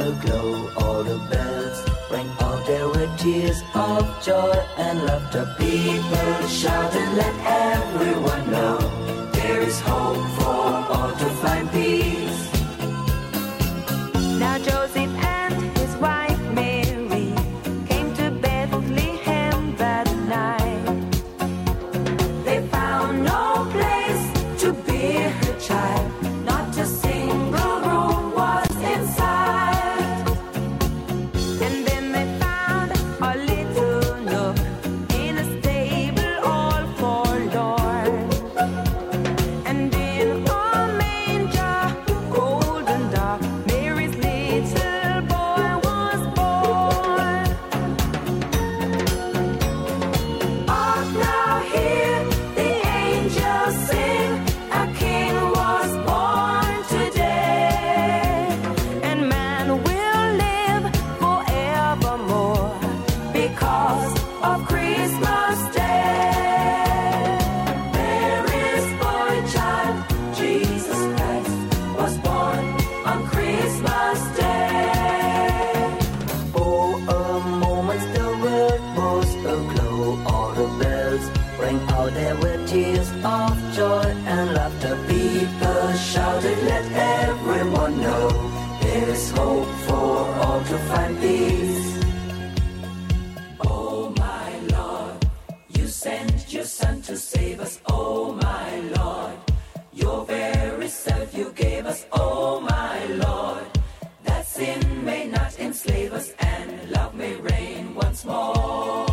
aglow. All the bells rang out, there were tears of joy and laughter. People shouted, let everyone know there is hope for all to find peace. Now Joseph and his wife Mary came to Bethlehem that night. They found no place to bear her child, not a single room was inside. And then they found a little nook in a stable all forlorn. And in a manger, cold and dark, Mary's little boy was born. Hark now, hear the angels sing, a king was born today. And man will live forevermore because of Christmas Day. Mary's boy child, Jesus Christ, was born on Christmas Day. Oh, a moment the world was aglow. All the bells rang out, there were tears of joy and laughter. People shouted, let everyone know there is hope for all to find peace. Oh my Lord, you sent your Son to save us. Oh my Lord, your very self you gave us. Oh my Lord, that sin may not enslave us and love may reign once more.